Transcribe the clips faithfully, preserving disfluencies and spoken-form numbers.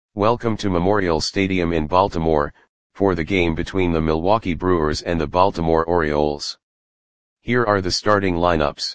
Welcome to Memorial Stadium in Baltimore, for the game between the Milwaukee Brewers and the Baltimore Orioles. Here are the starting lineups.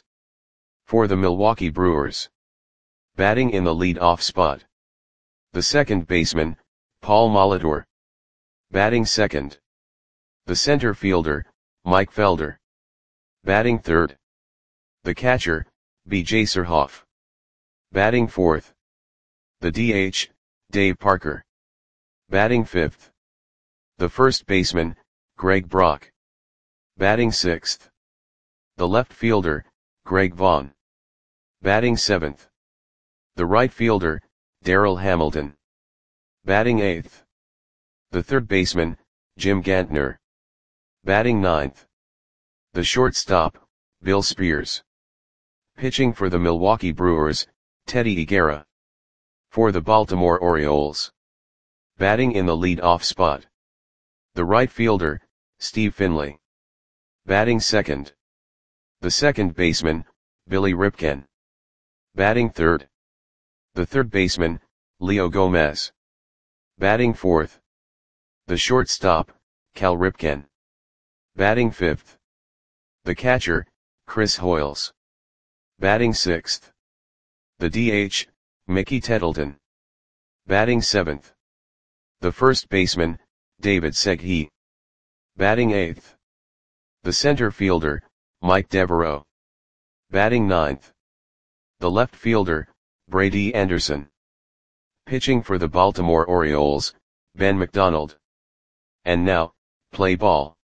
For the Milwaukee Brewers. Batting in the lead-off spot. The second baseman, Paul Molitor. Batting second. The center fielder, Mike Felder. Batting third. The catcher, B J Surhoff. Batting fourth. The D H, Dave Parker. Batting fifth. The first baseman, Greg Brock. Batting sixth. The left fielder, Greg Vaughn. Batting seventh. The right fielder, Darryl Hamilton. Batting eighth. The third baseman, Jim Gantner. Batting ninth. The shortstop, Bill Spears. Pitching for the Milwaukee Brewers, Teddy Higuera. For the Baltimore Orioles. Batting in the lead-off spot. The right fielder, Steve Finley. Batting second. The second baseman, Billy Ripken. Batting third. The third baseman, Leo Gomez. Batting fourth. The shortstop, Cal Ripken. Batting fifth. The catcher, Chris Hoiles. Batting sixth. The D H, Mickey Tettleton. Batting seventh. The first baseman, David Segui. Batting eighth. The center fielder, Mike Devereaux. Batting ninth. The left fielder, Brady Anderson. Pitching for the Baltimore Orioles, Ben McDonald. And now, play ball.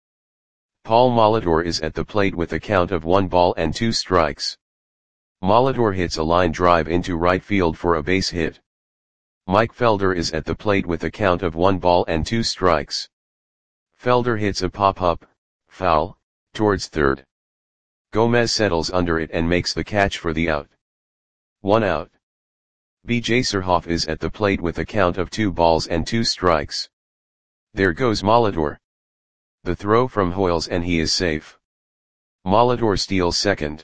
Paul Molitor is at the plate with a count of one ball and two strikes. Molitor hits a line drive into right field for a base hit. Mike Felder is at the plate with a count of one ball and two strikes. Felder hits a pop-up, foul, towards third. Gomez settles under it and makes the catch for the out. One out. B J Surhoff is at the plate with a count of two balls and two strikes. There goes Molitor. The throw from Hoiles and he is safe. Molitor steals second.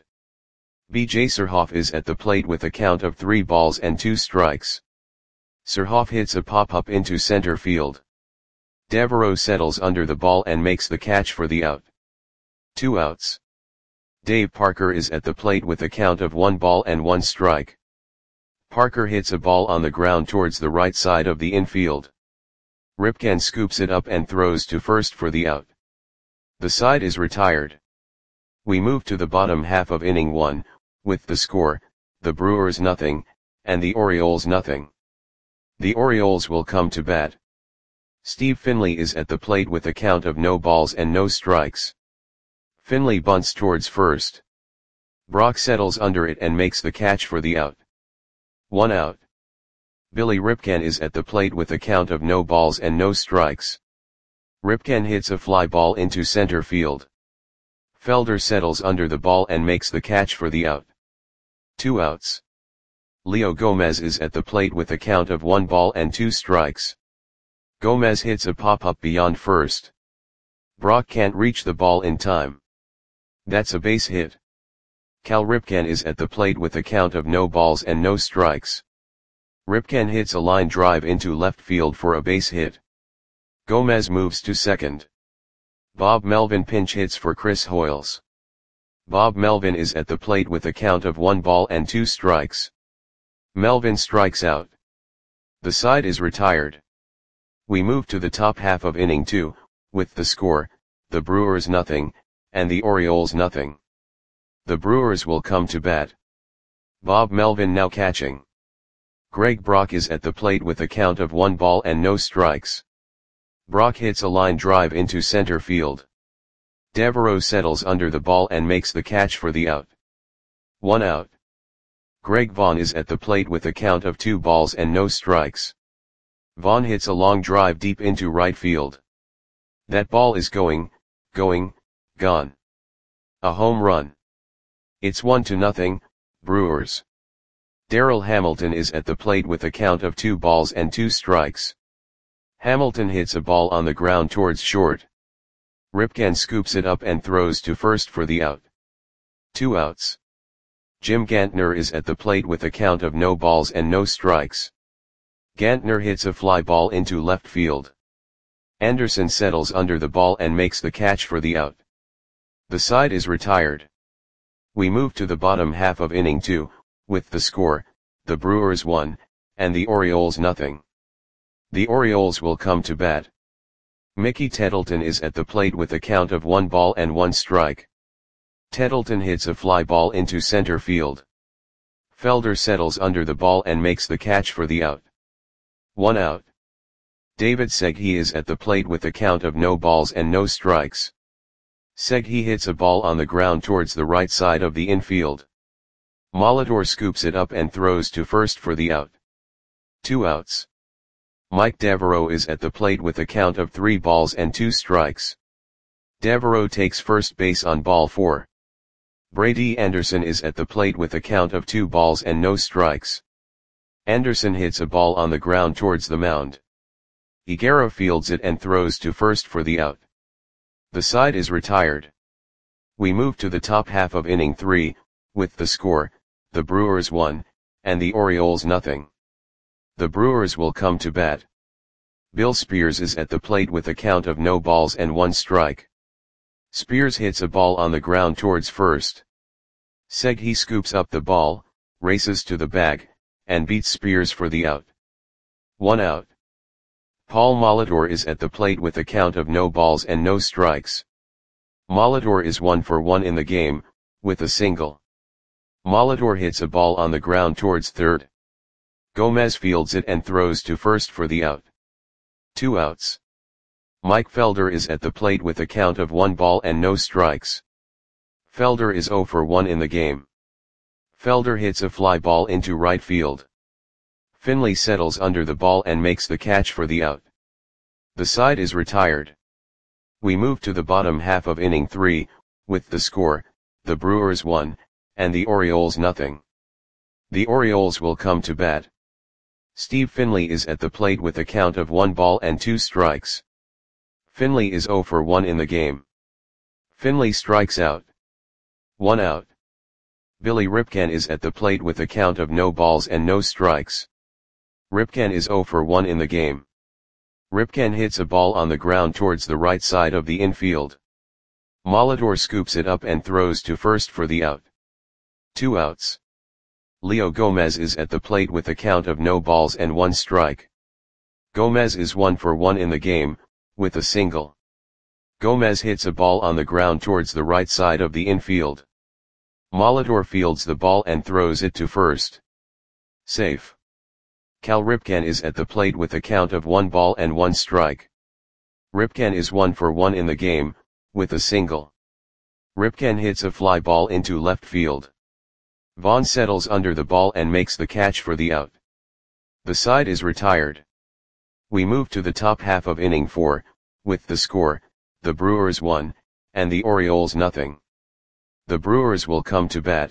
B J Surhoff is at the plate with a count of three balls and two strikes. Surhoff hits a pop-up into center field. Devereaux settles under the ball and makes the catch for the out. Two outs. Dave Parker is at the plate with a count of one ball and one strike. Parker hits a ball on the ground towards the right side of the infield. Ripken scoops it up and throws to first for the out. The side is retired. We move to the bottom half of inning one, with the score, the Brewers nothing, and the Orioles nothing. The Orioles will come to bat. Steve Finley is at the plate with a count of no balls and no strikes. Finley bunts towards first. Brock settles under it and makes the catch for the out. One out. Billy Ripken is at the plate with a count of no balls and no strikes. Ripken hits a fly ball into center field. Felder settles under the ball and makes the catch for the out. Two outs. Leo Gomez is at the plate with a count of one ball and two strikes. Gomez hits a pop-up beyond first. Brock can't reach the ball in time. That's a base hit. Cal Ripken is at the plate with a count of no balls and no strikes. Ripken hits a line drive into left field for a base hit. Gomez moves to second. Bob Melvin pinch hits for Chris Hoiles. Bob Melvin is at the plate with a count of one ball and two strikes. Melvin strikes out. The side is retired. We move to the top half of inning two, with the score, the Brewers nothing, and the Orioles nothing. The Brewers will come to bat. Bob Melvin now catching. Greg Brock is at the plate with a count of one ball and no strikes. Brock hits a line drive into center field. Devereaux settles under the ball and makes the catch for the out. One out. Greg Vaughn is at the plate with a count of two balls and no strikes. Vaughn hits a long drive deep into right field. That ball is going, going, gone. A home run. It's one to nothing, Brewers. Darryl Hamilton is at the plate with a count of two balls and two strikes. Hamilton hits a ball on the ground towards short. Ripken scoops it up and throws to first for the out. Two outs. Jim Gantner is at the plate with a count of no balls and no strikes. Gantner hits a fly ball into left field. Anderson settles under the ball and makes the catch for the out. The side is retired. We move to the bottom half of inning two, with the score, the Brewers one, and the Orioles nothing. The Orioles will come to bat. Mickey Tettleton is at the plate with a count of one ball and one strike. Tettleton hits a fly ball into center field. Felder settles under the ball and makes the catch for the out. One out. David Segui is at the plate with a count of no balls and no strikes. Segui hits a ball on the ground towards the right side of the infield. Molitor scoops it up and throws to first for the out. Two outs. Mike Devereaux is at the plate with a count of three balls and two strikes. Devereaux takes first base on ball four. Brady Anderson is at the plate with a count of two balls and no strikes. Anderson hits a ball on the ground towards the mound. Higuera fields it and throws to first for the out. The side is retired. We move to the top half of inning three, with the score, the Brewers one, and the Orioles nothing. The Brewers will come to bat. Bill Spears is at the plate with a count of no balls and one strike. Spears hits a ball on the ground towards first. Segui scoops up the ball, races to the bag, and beats Spears for the out. One out. Paul Molitor is at the plate with a count of no balls and no strikes. Molitor is one for one in the game, with a single. Molitor hits a ball on the ground towards third. Gomez fields it and throws to first for the out. Two outs. Mike Felder is at the plate with a count of one ball and no strikes. Felder is zero for one in the game. Felder hits a fly ball into right field. Finley settles under the ball and makes the catch for the out. The side is retired. We move to the bottom half of inning three, with the score, the Brewers one, and the Orioles nothing. The Orioles will come to bat. Steve Finley is at the plate with a count of one ball and two strikes. Finley is zero for one in the game. Finley strikes out. One out. Billy Ripken is at the plate with a count of no balls and no strikes. Ripken is zero for one in the game. Ripken hits a ball on the ground towards the right side of the infield. Molitor scoops it up and throws to first for the out. Two outs. Leo Gomez is at the plate with a count of no balls and one strike. Gomez is one for one in the game, with a single. Gomez hits a ball on the ground towards the right side of the infield. Molitor fields the ball and throws it to first. Safe. Cal Ripken is at the plate with a count of one ball and one strike. Ripken is one for one in the game, with a single. Ripken hits a fly ball into left field. Vaughn settles under the ball and makes the catch for the out. The side is retired. We move to the top half of inning four, with the score, the Brewers one, and the Orioles nothing. The Brewers will come to bat.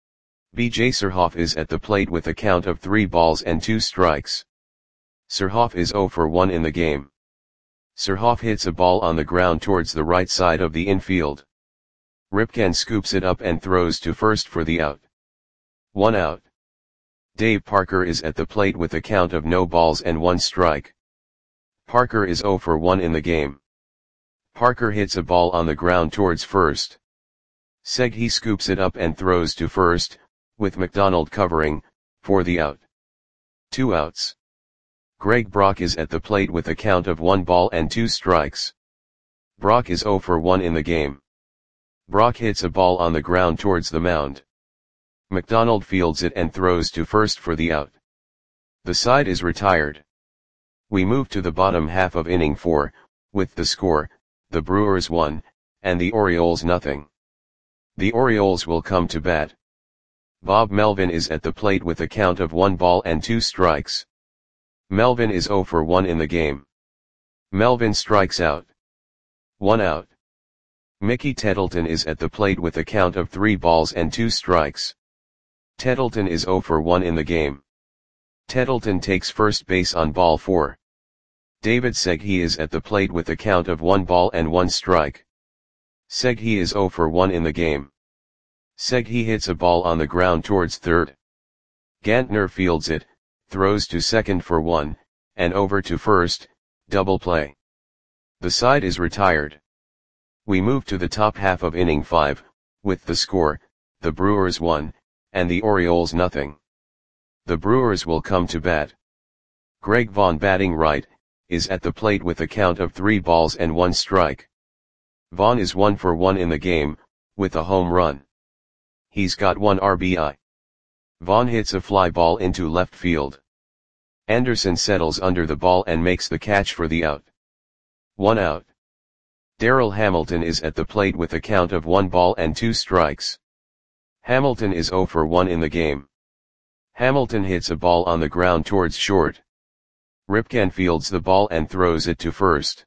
B J Surhoff is at the plate with a count of three balls and two strikes. Surhoff is zero for one in the game. Surhoff hits a ball on the ground towards the right side of the infield. Ripken scoops it up and throws to first for the out. One out. Dave Parker is at the plate with a count of no balls and one strike. Parker is zero for one in the game. Parker hits a ball on the ground towards first. Segui scoops it up and throws to first, with McDonald covering, for the out. Two outs. Greg Brock is at the plate with a count of one ball and two strikes. Brock is zero for one in the game. Brock hits a ball on the ground towards the mound. McDonald fields it and throws to first for the out. The side is retired. We move to the bottom half of inning four, with the score, the Brewers one, and the Orioles nothing. The Orioles will come to bat. Bob Melvin is at the plate with a count of one ball and two strikes. Melvin is zero for one in the game. Melvin strikes out. One out. Mickey Tettleton is at the plate with a count of three balls and two strikes. Tettleton is zero for one in the game. Tettleton takes first base on ball four. David Segui is at the plate with a count of one ball and one strike. Segui is zero for one in the game. Segui hits a ball on the ground towards third. Gantner fields it, throws to second for one, and over to first, double play. The side is retired. We move to the top half of inning five, with the score, the Brewers one, and the Orioles nothing. The Brewers will come to bat. Greg Vaughn, batting right, is at the plate with a count of three balls and one strike. Vaughn is one for one in the game, with a home run. He's got one R B I. Vaughn hits a fly ball into left field. Anderson settles under the ball and makes the catch for the out. One out. Darryl Hamilton is at the plate with a count of one ball and two strikes. Hamilton is zero for one in the game. Hamilton hits a ball on the ground towards short. Ripken fields the ball and throws it to first.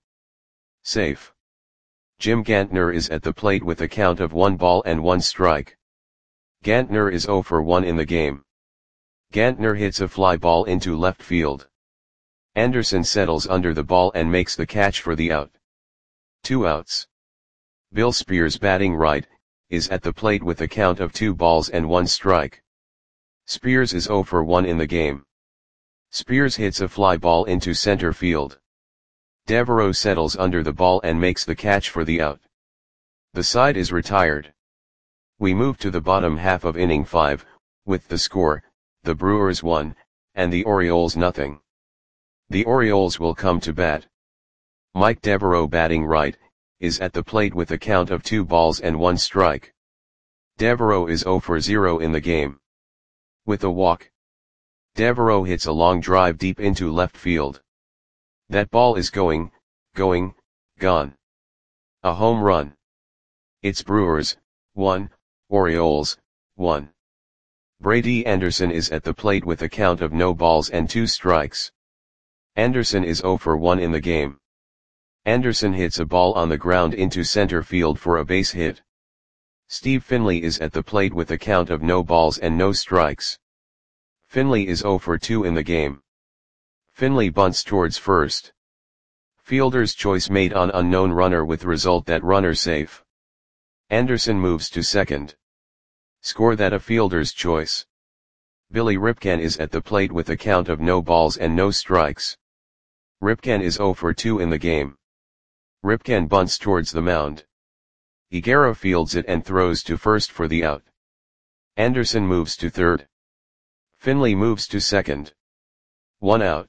Safe. Jim Gantner is at the plate with a count of one ball and one strike. Gantner is zero for one in the game. Gantner hits a fly ball into left field. Anderson settles under the ball and makes the catch for the out. Two outs. Bill Spears, batting right, is at the plate with a count of two balls and one strike. Spears is zero for one in the game. Spears hits a fly ball into center field. Devereaux settles under the ball and makes the catch for the out. The side is retired. We move to the bottom half of inning five, with the score, the Brewers one, and the Orioles nothing. The Orioles will come to bat. Mike Devereaux, batting right, is at the plate with a count of two balls and one strike. Devereaux is zero for zero in the game. With a walk, Devereaux hits a long drive deep into left field. That ball is going, going, gone. A home run. It's Brewers, one, Orioles, one. Brady Anderson is at the plate with a count of no balls and two strikes. Anderson is zero for one in the game. Anderson hits a ball on the ground into center field for a base hit. Steve Finley is at the plate with a count of no balls and no strikes. Finley is zero for two in the game. Finley bunts towards first. Fielder's choice made on unknown runner with result that runner safe. Anderson moves to second. Score that a fielder's choice. Billy Ripken is at the plate with a count of no balls and no strikes. Ripken is zero for two in the game. Ripken bunts towards the mound. Higuera fields it and throws to first for the out. Anderson moves to third. Finley moves to second. One out.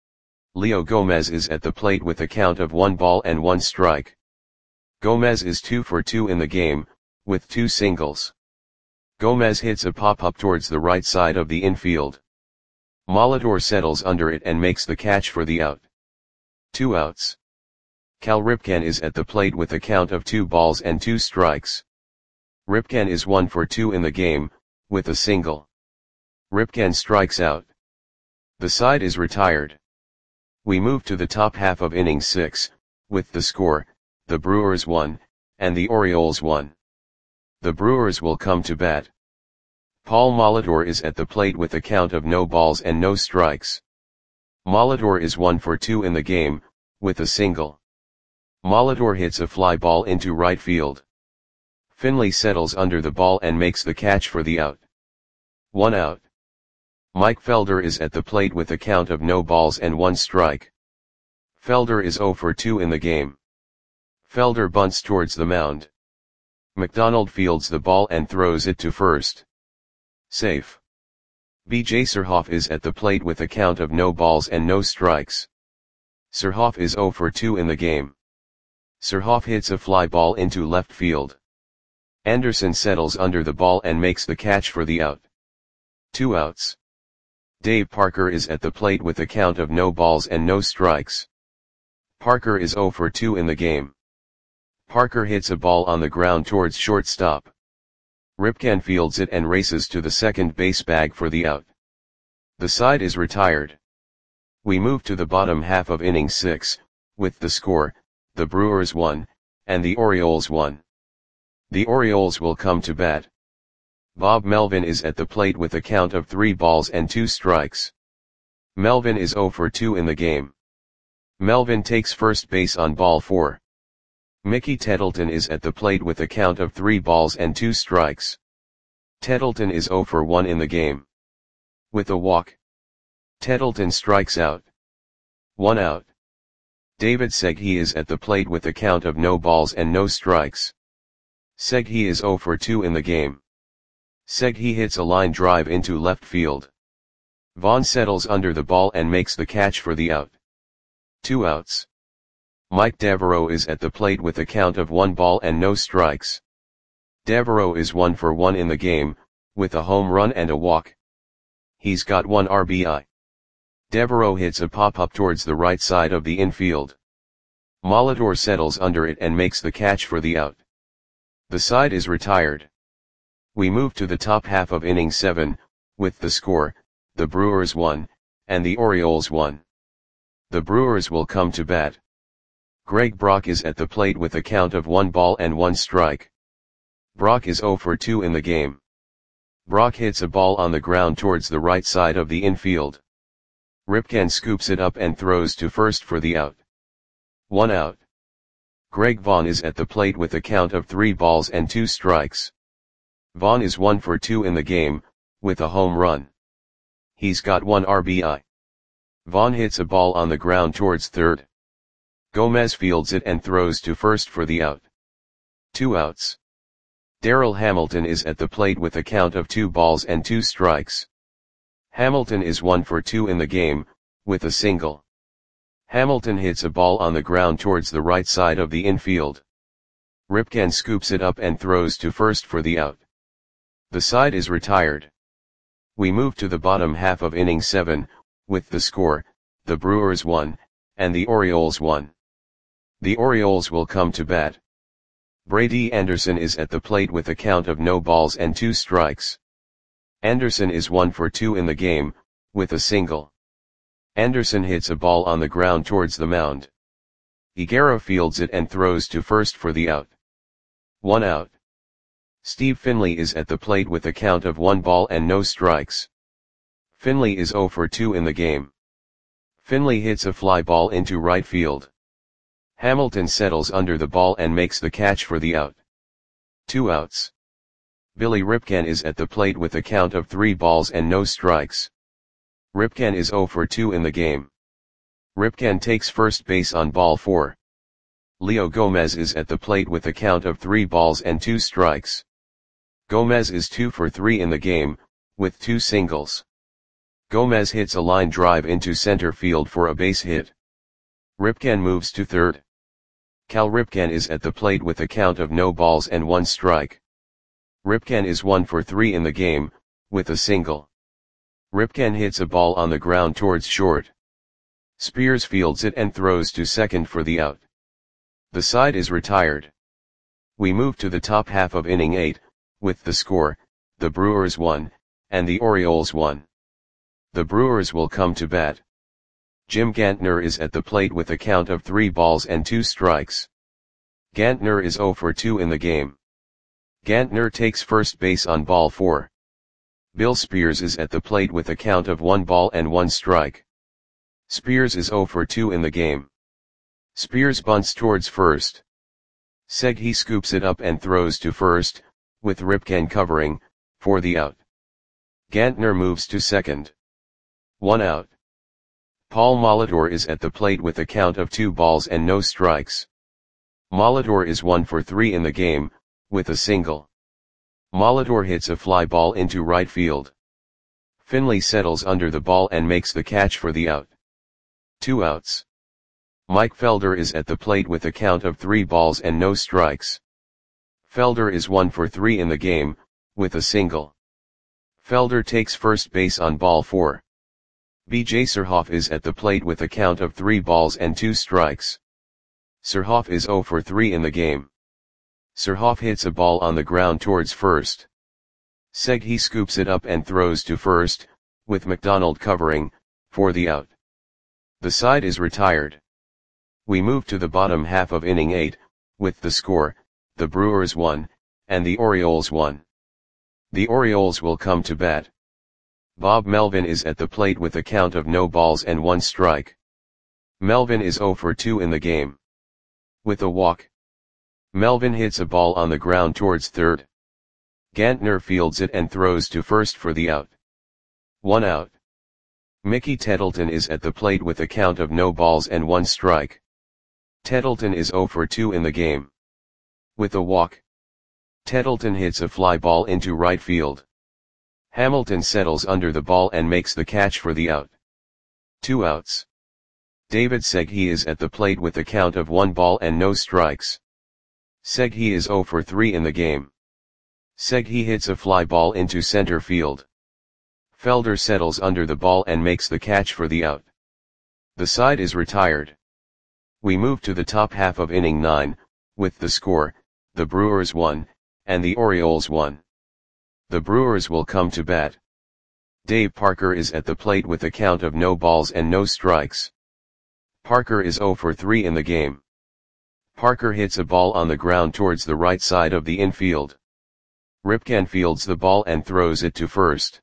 Leo Gomez is at the plate with a count of one ball and one strike. Gomez is two for two in the game, with two singles. Gomez hits a pop-up towards the right side of the infield. Molitor settles under it and makes the catch for the out. Two outs. Cal Ripken is at the plate with a count of two balls and two strikes. Ripken is one for two in the game, with a single. Ripken strikes out. The side is retired. We move to the top half of inning six, with the score, the Brewers one, and the Orioles one. The Brewers will come to bat. Paul Molitor is at the plate with a count of no balls and no strikes. Molitor is one for two in the game, with a single. Molitor hits a fly ball into right field. Finley settles under the ball and makes the catch for the out. One out. Mike Felder is at the plate with a count of no balls and one strike. Felder is zero for two in the game. Felder bunts towards the mound. McDonald fields the ball and throws it to first. Safe. B J Surhoff is at the plate with a count of no balls and no strikes. Surhoff is zero for two in the game. Surhoff hits a fly ball into left field. Anderson settles under the ball and makes the catch for the out. Two outs. Dave Parker is at the plate with a count of no balls and no strikes. Parker is zero for two in the game. Parker hits a ball on the ground towards shortstop. Ripken fields it and races to the second base bag for the out. The side is retired. We move to the bottom half of inning six, with the score, the Brewers one, and the Orioles one. The Orioles will come to bat. Bob Melvin is at the plate with a count of three balls and two strikes. Melvin is zero for two in the game. Melvin takes first base on ball four. Mickey Tettleton is at the plate with a count of three balls and two strikes. Tettleton is zero for one in the game. With a walk, Tettleton strikes out. One out. David Seghi is at the plate with a count of no balls and no strikes. Seghi is zero for two in the game. Seghi hits a line drive into left field. Vaughn settles under the ball and makes the catch for the out. Two outs. Mike Devereaux is at the plate with a count of one ball and no strikes. Devereaux is one for one in the game, with a home run and a walk. He's got one R B I. Devereaux hits a pop-up towards the right side of the infield. Molitor settles under it and makes the catch for the out. The side is retired. We move to the top half of inning seven, with the score, the Brewers won, and the Orioles won. The Brewers will come to bat. Greg Brock is at the plate with a count of one ball and one strike. Brock is zero for two in the game. Brock hits a ball on the ground towards the right side of the infield. Ripken scoops it up and throws to first for the out. One out. Greg Vaughn is at the plate with a count of three balls and two strikes. Vaughn is one for two in the game, with a home run. He's got one R B I. Vaughn hits a ball on the ground towards third. Gomez fields it and throws to first for the out. Two outs. Darryl Hamilton is at the plate with a count of two balls and two strikes. Hamilton is one for two in the game, with a single. Hamilton hits a ball on the ground towards the right side of the infield. Ripken scoops it up and throws to first for the out. The side is retired. We move to the bottom half of inning seven, with the score, the Brewers won, and the Orioles won. The Orioles will come to bat. Brady Anderson is at the plate with a count of no balls and two strikes. Anderson is one for two in the game, with a single. Anderson hits a ball on the ground towards the mound. Higuera fields it and throws to first for the out. One out. Steve Finley is at the plate with a count of one ball and no strikes. Finley is zero for two in the game. Finley hits a fly ball into right field. Hamilton settles under the ball and makes the catch for the out. Two outs. Billy Ripken is at the plate with a count of three balls and no strikes. Ripken is zero for two in the game. Ripken takes first base on ball four. Leo Gomez is at the plate with a count of three balls and two strikes. Gomez is two for three in the game, with two singles. Gomez hits a line drive into center field for a base hit. Ripken moves to third. Cal Ripken is at the plate with a count of no balls and one strike. Ripken is one for three in the game, with a single. Ripken hits a ball on the ground towards short. Spears fields it and throws to second for the out. The side is retired. We move to the top half of inning eight, with the score, the Brewers won, and the Orioles won. The Brewers will come to bat. Jim Gantner is at the plate with a count of three balls and two strikes. Gantner is zero for two in the game. Gantner takes first base on ball four. Bill Spears is at the plate with a count of one ball and one strike. Spears is zero for two in the game. Spears bunts towards first. Seghi scoops it up and throws to first, with Ripken covering, for the out. Gantner moves to second. One out. Paul Molitor is at the plate with a count of two balls and no strikes. Molitor is one for three in the game, with a single. Molitor hits a fly ball into right field. Finley settles under the ball and makes the catch for the out. Two outs. Mike Felder is at the plate with a count of three balls and no strikes. Felder is one for three in the game, with a single. Felder takes first base on ball four. B J Surhoff is at the plate with a count of three balls and two strikes. Surhoff is zero for three in the game. Surhoff hits a ball on the ground towards first. Seghi scoops it up and throws to first, with McDonald covering, for the out. The side is retired. We move to the bottom half of inning eight, with the score, the Brewers won, and the Orioles won. The Orioles will come to bat. Bob Melvin is at the plate with a count of no balls and one strike. Melvin is zero for two in the game. With a walk. Melvin hits a ball on the ground towards third. Gantner fields it and throws to first for the out. One out. Mickey Tettleton is at the plate with a count of no balls and one strike. Tettleton is zero for two in the game. With a walk, Tettleton hits a fly ball into right field. Hamilton settles under the ball and makes the catch for the out. Two outs. David Seghi is at the plate with a count of one ball and no strikes. Seghi is zero for three in the game. Seghi hits a fly ball into center field. Felder settles under the ball and makes the catch for the out. The side is retired. We move to the top half of inning nine, with the score, the Brewers one, and the Orioles one. The Brewers will come to bat. Dave Parker is at the plate with a count of no balls and no strikes. Parker is zero for three in the game. Parker hits a ball on the ground towards the right side of the infield. Ripken fields the ball and throws it to first.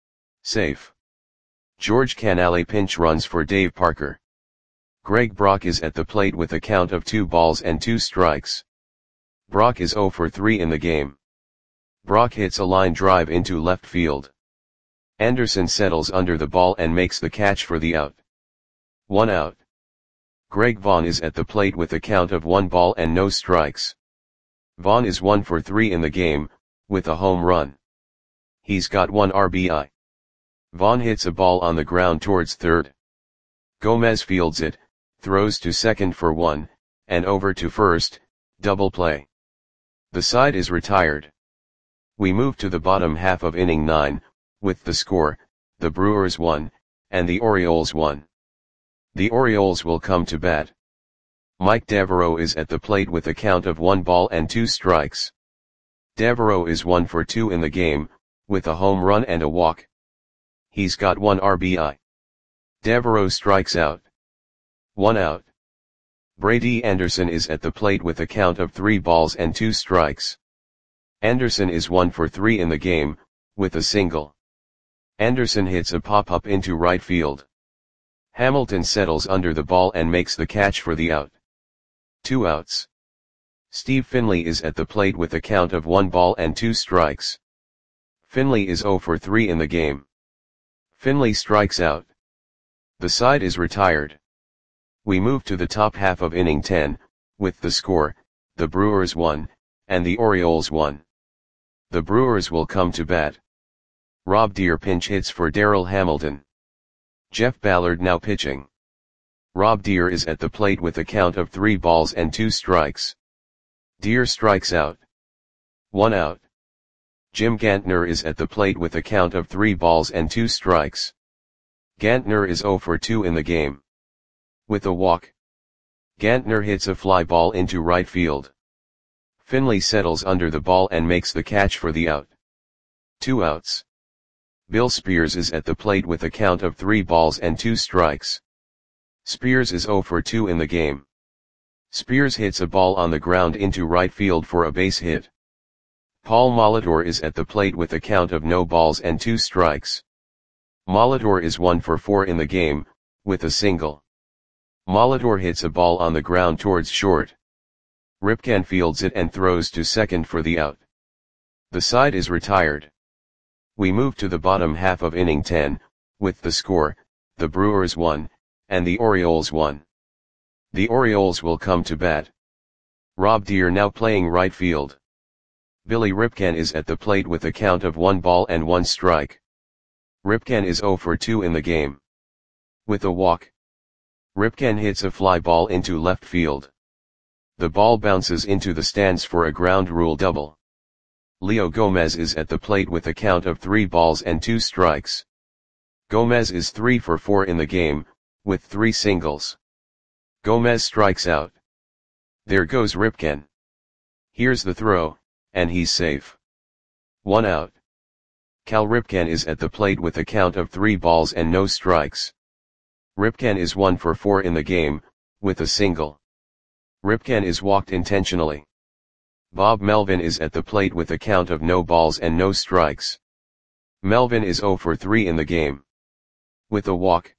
Safe. George Canale pinch runs for Dave Parker. Greg Brock is at the plate with a count of two balls and two strikes. Brock is zero for three in the game. Brock hits a line drive into left field. Anderson settles under the ball and makes the catch for the out. One out. Greg Vaughn is at the plate with a count of one ball and no strikes. Vaughn is one for three in the game, with a home run. He's got one R B I. Vaughn hits a ball on the ground towards third. Gomez fields it, throws to second for one, and over to first, double play. The side is retired. We move to the bottom half of inning nine, with the score, the Brewers one, and the Orioles one. The Orioles will come to bat. Mike Devereaux is at the plate with a count of one ball and two strikes. Devereaux is one for two in the game, with a home run and a walk. He's got one R B I. Devereaux strikes out. One out. Brady Anderson is at the plate with a count of three balls and two strikes. Anderson is one for three in the game, with a single. Anderson hits a pop-up into right field. Hamilton settles under the ball and makes the catch for the out. Two outs. Steve Finley is at the plate with a count of one ball and two strikes. Finley is zero for three in the game. Finley strikes out. The side is retired. We move to the top half of inning ten, with the score, the Brewers one, and the Orioles one. The Brewers will come to bat. Rob Deere pinch hits for Darryl Hamilton. Jeff Ballard now pitching. Rob Deere is at the plate with a count of three balls and two strikes. Deere strikes out. One out. Jim Gantner is at the plate with a count of three balls and two strikes. Gantner is zero for two in the game. With a walk, Gantner hits a fly ball into right field. Finley settles under the ball and makes the catch for the out. Two outs. Bill Spears is at the plate with a count of three balls and two strikes. Spears is zero for two in the game. Spears hits a ball on the ground into right field for a base hit. Paul Molitor is at the plate with a count of no balls and two strikes. Molitor is one for four in the game, with a single. Molitor hits a ball on the ground towards short. Ripken fields it and throws to second for the out. The side is retired. We move to the bottom half of inning ten, with the score, the Brewers one, and the Orioles one. The Orioles will come to bat. Rob Deere now playing right field. Billy Ripken is at the plate with a count of one ball and one strike. Ripken is zero for two in the game. With a walk, Ripken hits a fly ball into left field. The ball bounces into the stands for a ground rule double. Leo Gomez is at the plate with a count of three balls and two strikes. Gomez is three for four in the game, with three singles. Gomez strikes out. There goes Ripken. Here's the throw, and he's safe. One out. Cal Ripken is at the plate with a count of three balls and no strikes. Ripken is one for four in the game, with a single. Ripken is walked intentionally. Bob Melvin is at the plate with a count of no balls and no strikes. Melvin is zero for three in the game. With a walk,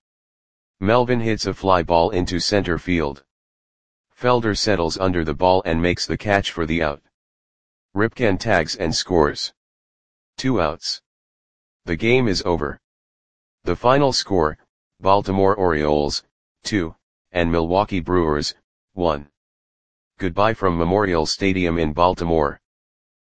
Melvin hits a fly ball into center field. Felder settles under the ball and makes the catch for the out. Ripken tags and scores. Two outs. The game is over. The final score, Baltimore Orioles, two, and Milwaukee Brewers, one. Goodbye from Memorial Stadium in Baltimore.